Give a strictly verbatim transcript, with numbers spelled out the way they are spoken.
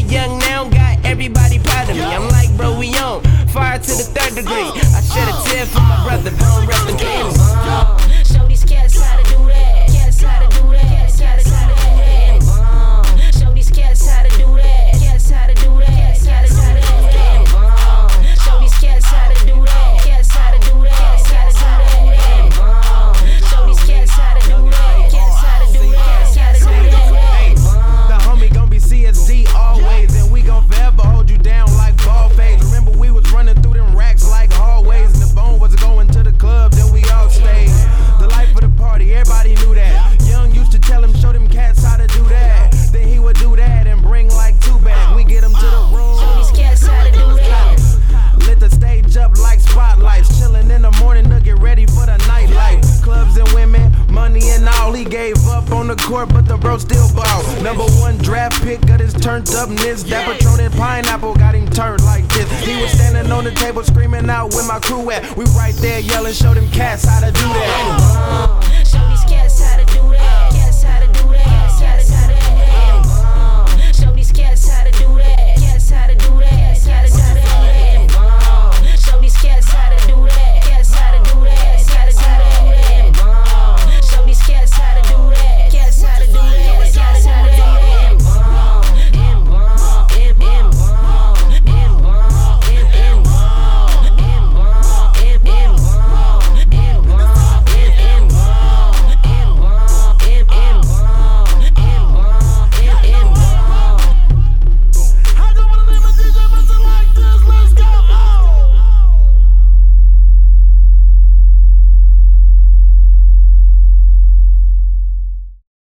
young now, got everybody proud of me. I'm like, bro, we on fire to the third degree. I shed a tear for my brother, don't rest in peace. Uh, show these cats how to do that. Cats how to do that. Cats how to do that. Uh, show these cats how to do that. Cats how to do that. Cats how to do that. Uh, show these cats how to do that. Cats how to do that. Cats how to do that. Uh, show these cats how to do that. Cats how to do that. Cats how to do that. The homie gon' be C S D always, and we gon' forever hold you down like ball fades. Remember we was running through them racks like hallways, and the bone was going to the club, then we all stayed. The life of the party, everybody knew that. Young used to tell him, show them cats how to do that. Then he would do that and bring like two back. We get him to the room. Show these cats how to do that. Lit the stage up like spotlights. Chillin' in the morning to get ready for the nightlife. Clubs and women, money and all. He gave up on the court, but the bro still ball. Number one draft pick of his turned upness. That Patron and pineapple got him turned like this. He was standing on the table screaming out where my crew at. We right there yelling, show them cats how to do that. Uh, show these cats